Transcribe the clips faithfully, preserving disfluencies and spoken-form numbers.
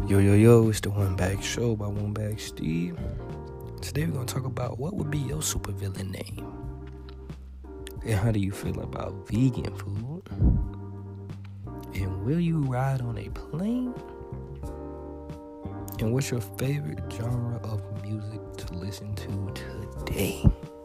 Yo, yo, yo, it's the One Bag Show by One Bag Steve. Today we're going to talk about what would be your supervillain name. And how do you feel about vegan food? And will you ride on a plane? And what's your favorite genre of music to listen to today?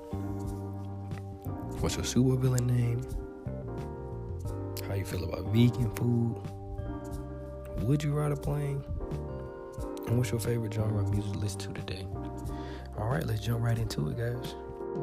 What's your supervillain name? How you feel about vegan food? Would you ride a plane? And what's your favorite genre of music to listen to today? All right, let's jump right into it, guys.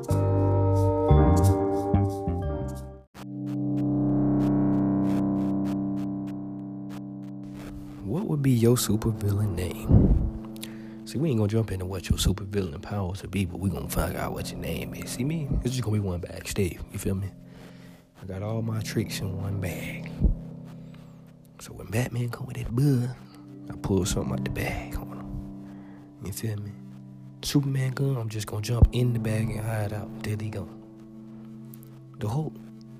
What would be your supervillain name? See, we ain't gonna jump into what your supervillain powers would be, but we gonna find out what your name is. See me? It's just gonna be One Bag Steve. You feel me? I got all my tricks in one bag. So when Batman come with that bud, I pull something out the bag on him. You feel me? Superman come, I'm just gonna jump in the bag and hide out until he gone. The Hulk,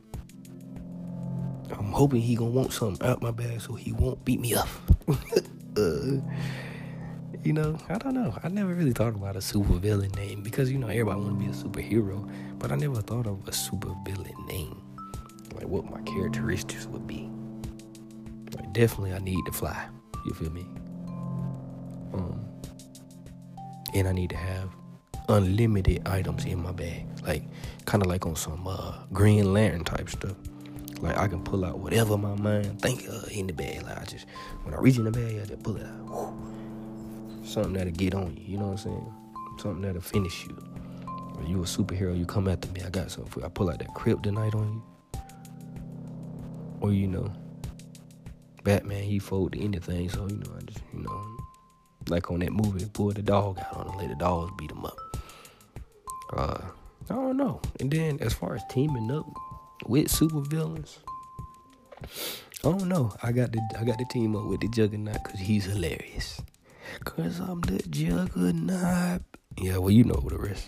I'm hoping he gonna want something out my bag so he won't beat me up. uh, you know, I don't know. I never really thought about a supervillain name because, you know, everybody want to be a superhero, but I never thought of a supervillain name. Like what my characteristics would be. Like definitely I need to fly. You feel me? Um, and I need to have unlimited items in my bag. Like, kind of like on some uh, Green Lantern type stuff. Like, I can pull out whatever my mind think of in the bag. Like, I just, when I reach in the bag, I just pull it out. Whew. Something that'll get on you, you know what I'm saying? Something that'll finish you. When you a superhero, you come after me, I got something for you. I pull out that kryptonite on you. Or, you know, Batman, he fold to anything, so, you know, I just, you know, like on that movie, pull the dog out on him, let the dogs beat him up. Uh, I don't know. And then, as far as teaming up with supervillains, I don't know. I got to, I got to team up with the Juggernaut because he's hilarious. Because I'm the Juggernaut. Yeah, well, you know the rest.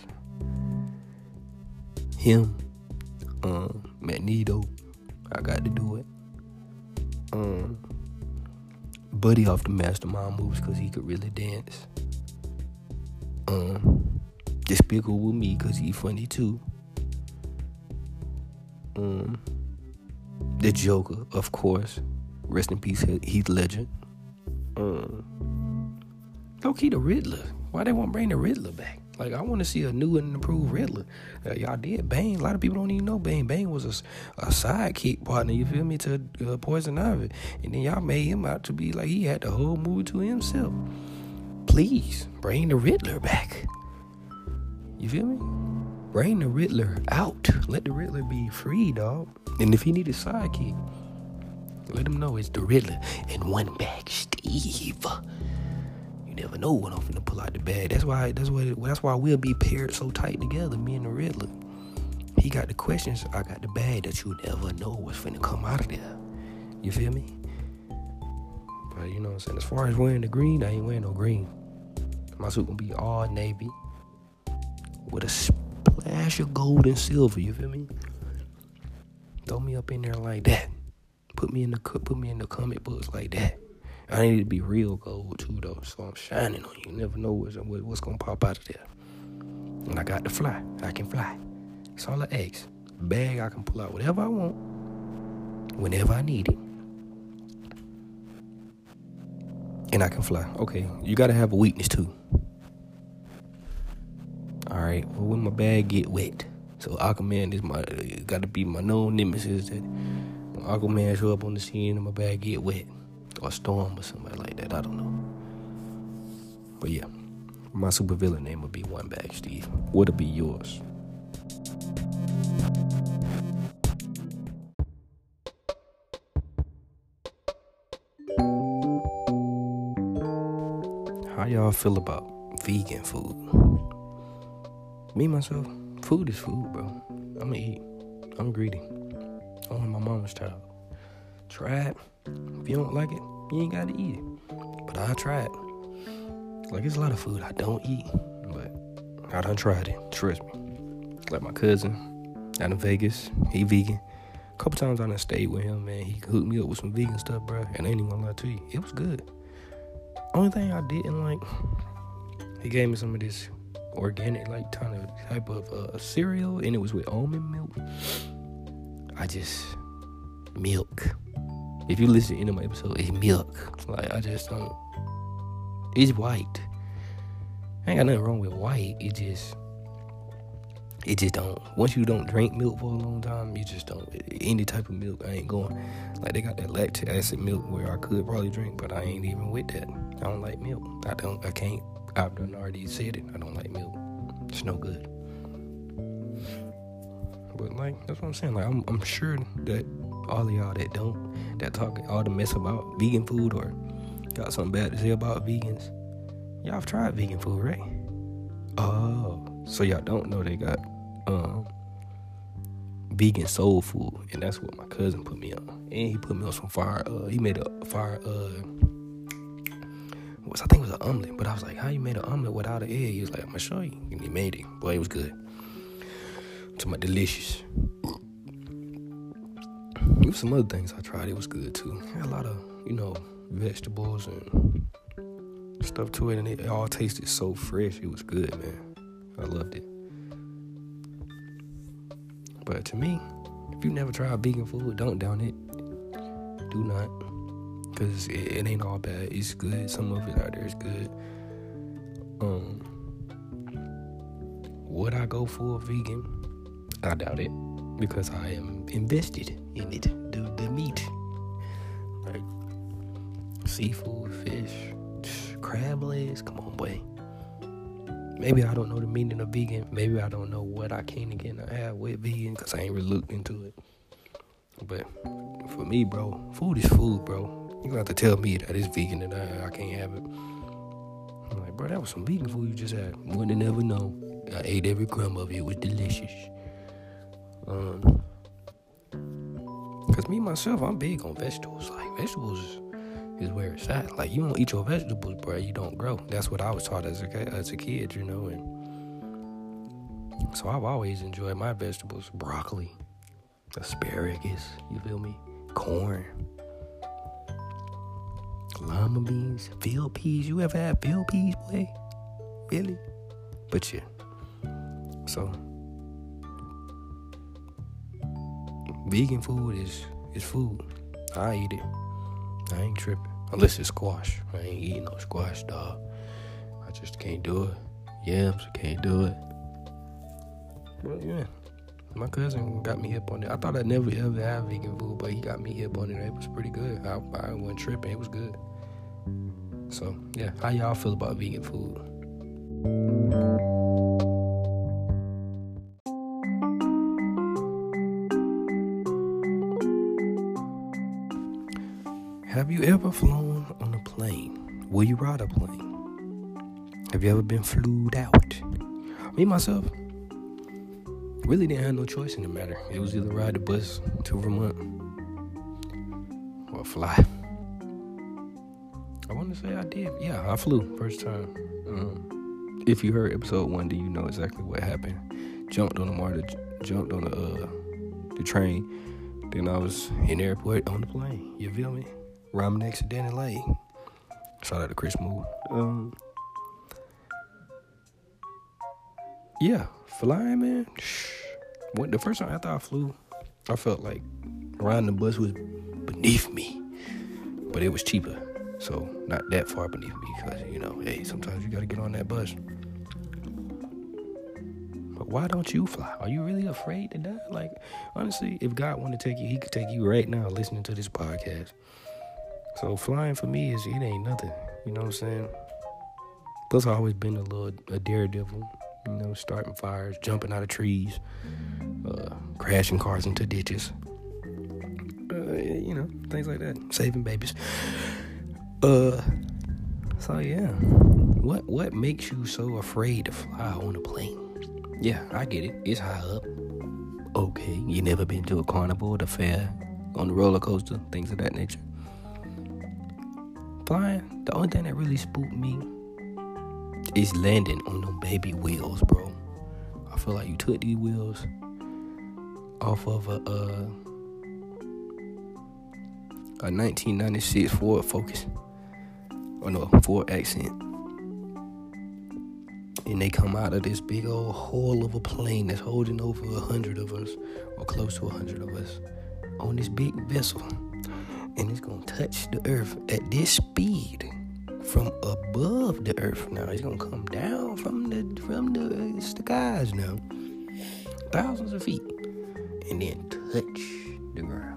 Him, um, Magneto, I got to do it. Um, Buddy off the Mastermind moves because he could really dance. Um, Despicable Me because he funny too. Um, the Joker, of course. Rest in peace, Heath Ledger. Um, low-key the Riddler. Why they won't bring the Riddler back? Like, I want to see a new and improved Riddler. Uh, y'all did Bane. A lot of people don't even know Bane. Bane was a, a sidekick partner, you feel me, to uh, Poison Ivy. And then y'all made him out to be like he had the whole movie to himself. Please, bring the Riddler back. You feel me? Bring the Riddler out. Let the Riddler be free, dog. And if he need a sidekick, let him know it's the Riddler and One Bag Steve. You never know when I'm finna pull out the bag. That's why. That's why. That's why we'll be paired so tight together. Me and the Riddler. He got the questions. I got the bag that you never know what's finna come out of there. You feel me? But you know what I'm saying. As far as wearing the green, I ain't wearing no green. My suit gonna be all navy with a splash of gold and silver. You feel me? Throw me up in there like that. Put me in the put me in the comic books like that. I need to be real gold too, though, so I'm shining on you. You never know what's, what's going to pop out of there. And I got to fly. I can fly. It's all I ask. Bag, I can pull out whatever I want, whenever I need it. And I can fly. Okay, you got to have a weakness, too. All right, well, when my bag get wet, so Aquaman is my, got to be my known nemesis that when Aquaman show up on the scene and my bag get wet. Or a storm or somebody like that. I don't know. But yeah, my supervillain name would be One Bag Steve. What'll be yours? How y'all feel about vegan food? Me, myself, food is food, bro. I'ma eat. I'm greedy. I'm my mama's child. Try it. If you don't like it, you ain't gotta eat it. But I tried. Like, there's a lot of food I don't eat, but I done tried it. Trust me. Like my cousin out in Vegas, he vegan. A couple times I done stayed with him, man. He hooked me up with some vegan stuff, bro. And I ain't even gonna lie to you, it was good. Only thing I didn't like, he gave me some of this organic, like, kind of type of uh, cereal, and it was with almond milk. I just, milk. If you listen to any of my episodes, it's milk. Like, I just don't, it's white. Ain't got nothing wrong with white. It just, it just don't. Once you don't drink milk for a long time, you just don't. Any type of milk, I ain't going. Like, they got that lactic acid milk where I could probably drink, but I ain't even with that. I don't like milk. I don't, I can't. I've done already said it. I don't like milk. It's no good. But, like, that's what I'm saying. Like, I'm, I'm sure that all of y'all that don't, that talk all the mess about vegan food or got something bad to say about vegans, y'all have tried vegan food, right? Oh, so y'all don't know they got um, vegan soul food, and that's what my cousin put me on. And he put me on some fire. Uh, he made a fire. Uh, was I think it was an omelet, but I was like, "How you made an omelet without an egg?" He was like, "I'm gonna show you." And he made it. Boy, it was good. To my delicious. There was some other things I tried. It was good too. Had a lot of, you know, vegetables and stuff to it, and it all tasted so fresh. It was good, man. I loved it. But to me, if you never tried vegan food, don't down it. Do not, because it, it ain't all bad. It's good. Some of it out there is good. Um, would I go full vegan? I doubt it, because I am invested in it. The the meat, like seafood, fish, crab legs. Come on, boy. Maybe I don't know the meaning of vegan. Maybe I don't know what I can and cannot have with vegan, because I ain't really looked into it. But for me, bro, food is food, bro. You gonna have to tell me that it's vegan and I, I can't have it. I'm like, bro, that was some vegan food you just had. Wouldn't have never known. I ate every crumb of it. It was delicious. Um, Because me, myself, I'm big on vegetables. Like, vegetables is where it's at. Like, you don't eat your vegetables, bro, you don't grow. That's what I was taught as a, as a kid, you know. And so I've always enjoyed my vegetables. Broccoli, asparagus, you feel me? Corn, lima beans, field peas. You ever had field peas, boy? Really? But yeah. So vegan food is, is food. I eat it. I ain't tripping. Unless it's squash. I ain't eating no squash, dog. I just can't do it. Yams, can't do it. But yeah, my cousin got me hip on it. I thought I'd never ever have vegan food, but he got me hip on it. It was pretty good. I, I wasn't tripping. It was good. So yeah, how y'all feel about vegan food? Have you ever flown on a plane? Will you ride a plane? Have you ever been flued out? Me, myself, really didn't have no choice in the matter. It was either ride the bus to Vermont or fly. I want to say I did. Yeah, I flew first time. Um, if you heard episode one, then you know exactly what happened. Jumped on the MARTA, jumped on the, uh, the train. Then I was in the airport on the plane. You feel me? Ramen accidentally late. Shout out to Chris Moore. Um, yeah, flying, man. When the first time after I flew, I felt like riding the bus was beneath me, but it was cheaper, so not that far beneath me. Because you know, hey, sometimes you gotta get on that bus. But why don't you fly? Are you really afraid to die? Like, honestly, if God wanted to take you, He could take you right now listening to this podcast. So flying for me is, it ain't nothing. You know what I'm saying? Plus, I've always been a little a daredevil. You know, starting fires, jumping out of trees, uh, crashing cars into ditches. Uh, you know, things like that. Saving babies. Uh, so yeah. What what makes you so afraid to fly on a plane? Yeah, I get it. It's high up. Okay, you never been to a carnival, the fair, on the roller coaster, things of that nature. Flying, the only thing that really spooked me is landing on them baby wheels, bro. I feel like you took these wheels off of a uh, a nineteen ninety-six Ford Focus. or no, full accent. And they come out of this big old hull of a plane that's holding over a hundred of us, or close to a hundred of us, on this big vessel. And it's gonna touch the earth at this speed from above the earth. Now it's gonna come down from the from the skies now, thousands of feet, and then touch the ground.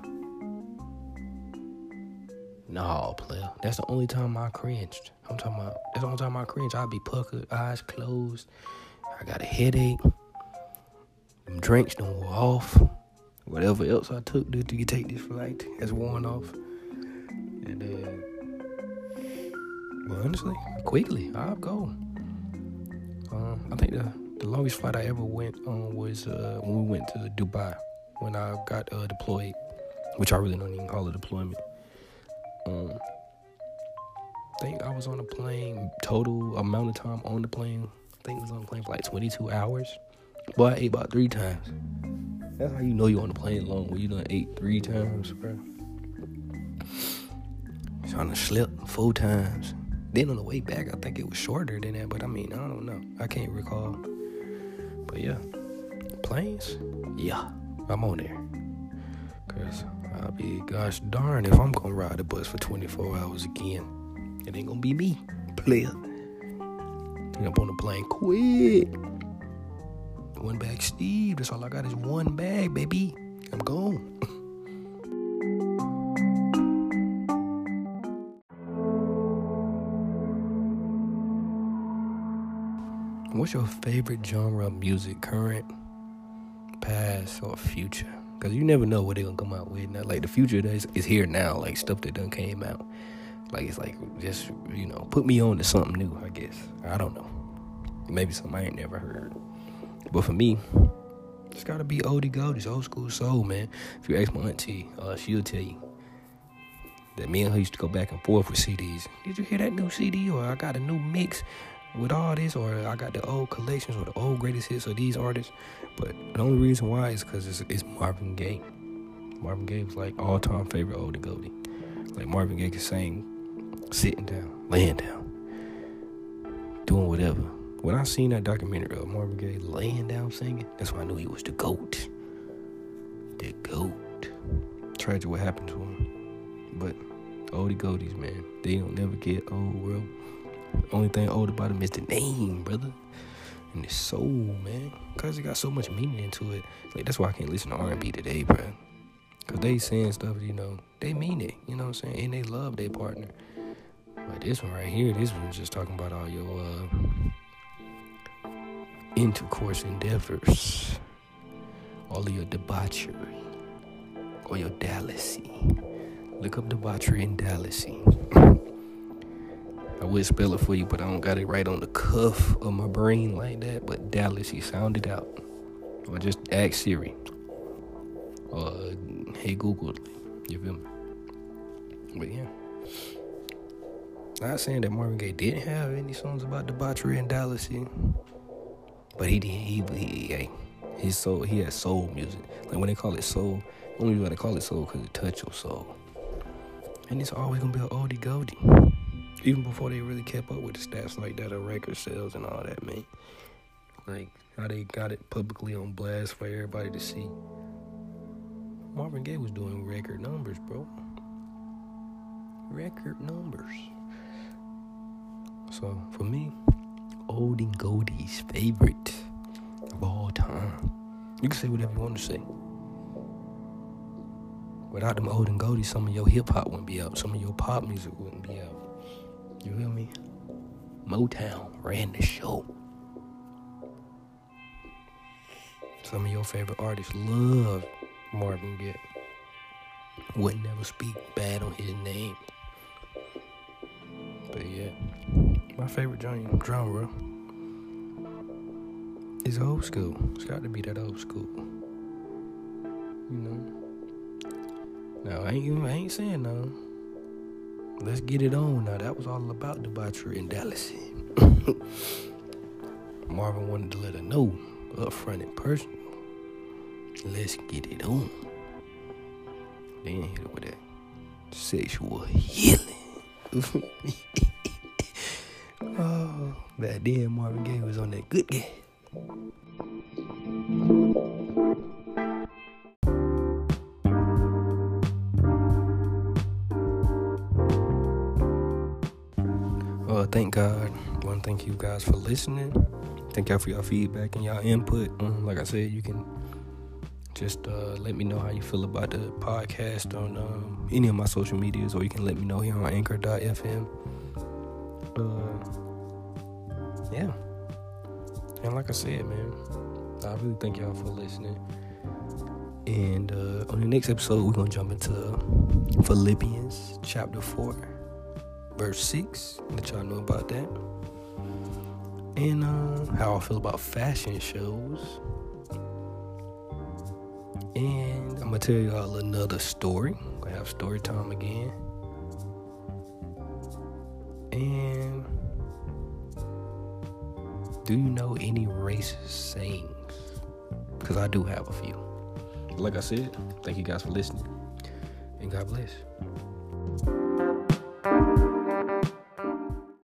No, player. That's the only time I cringed. I'm talking about, that's the only time I cringed. I'd be puckered, eyes closed. I got a headache. Them drinks done wore off. Whatever else I took to, to take this flight has worn off. And, uh, well, honestly, quickly, I'll go. Um, I think the, the longest flight I ever went on was uh, when we went to Dubai, when I got uh, deployed, which I really don't even call a deployment. Um, I think I was on a plane, total amount of time on the plane, I think I was on the plane for like twenty-two hours. Boy, I ate about three times. That's how you know you're on the plane long, when you done ate three times, bro. Trying to slip four times. Then on the way back, I think it was shorter than that, but I mean, I don't know. I can't recall. But yeah, planes, yeah, I'm on there. Cause I'll be gosh darn if I'm gonna ride the bus for twenty-four hours again. It ain't gonna be me, player. Get up on the plane quick. One bag Steve, that's all I got is one bag, baby. I'm gone. What's your favorite genre of music, current, past, or future? Because you never know what they're going to come out with. Now, like, the future is, is here now, like, stuff that done came out. Like, it's like, just, you know, put me on to something new, I guess. I don't know. Maybe something I ain't never heard. But for me, it's got to be oldie goldies, old school soul, man. If you ask my auntie, uh, she'll tell you that me and her used to go back and forth with C Ds. Did you hear that new C D? Or I got a new mix with all this, or I got the old collections or the old greatest hits of these artists. But the only reason why is because it's, it's Marvin Gaye. Marvin Gaye was like all-time favorite oldie goldie. Like Marvin Gaye could sing sitting down, laying down, doing whatever. When I seen that documentary of Marvin Gaye laying down singing, that's when I knew he was the GOAT. The GOAT. Tragic what happened to him. But oldie goldies, man, they don't never get old, bro. The only thing old about him is the name, brother. And the soul, man. Because it got so much meaning into it. Like, that's why I can't listen to R and B today, bro. Because they saying stuff, you know, they mean it. You know what I'm saying? And they love their partner. But this one right here, this one's just talking about all your uh, intercourse endeavors. All of your debauchery. Or your dallasy. Look up debauchery and dallasy. I would spell it for you, but I don't got it right on the cuff of my brain like that. But Dallas, he sound it out. Or just ask Siri. Or, hey, Google. You feel me? But yeah. Not saying that Marvin Gaye didn't have any songs about debauchery and Dallas, but he did. He, he, he, his soul, he had soul music. Like when they call it soul, only reason why they call it soul because it touch your soul. And it's always gonna be an oldie goldie. Even before they really kept up with the stats like that of record sales and all that, man. Like, how they got it publicly on blast for everybody to see. Marvin Gaye was doing record numbers, bro. Record numbers. So, for me, oldie goldie's favorite of all time. You can say whatever you want to say. Without them old and goldies, some of your hip-hop wouldn't be out. Some of your pop music wouldn't be out. You feel me? Motown ran the show. Some of your favorite artists love Marvin Gaye. Would never speak bad on his name. But yeah, my favorite genre is old school. It's got to be that old school. You know? Now, I ain't, I ain't saying no. Let's get it on now. That was all about debauchery in Dallas. Marvin wanted to let her know, upfront and personal. Let's get it on. Then hit her with that sexual healing. Back then, Marvin Gaye was on that good gas. Uh, thank God. I want to thank you guys for listening. Thank y'all for your feedback and y'all input. Um, like I said, you can just uh, let me know how you feel about the podcast on um, any of my social medias, or you can let me know here on anchor dot f m. Uh, yeah. And like I said, man, I really thank y'all for listening. And uh, on the next episode, we're going to jump into Philippians chapter four, verse six. Let y'all know about that. And uh, how I feel about fashion shows. And I'm going to tell y'all another story. We're going to have story time again. And do you know any racist sayings? Because I do have a few. Like I said, thank you guys for listening. And God bless.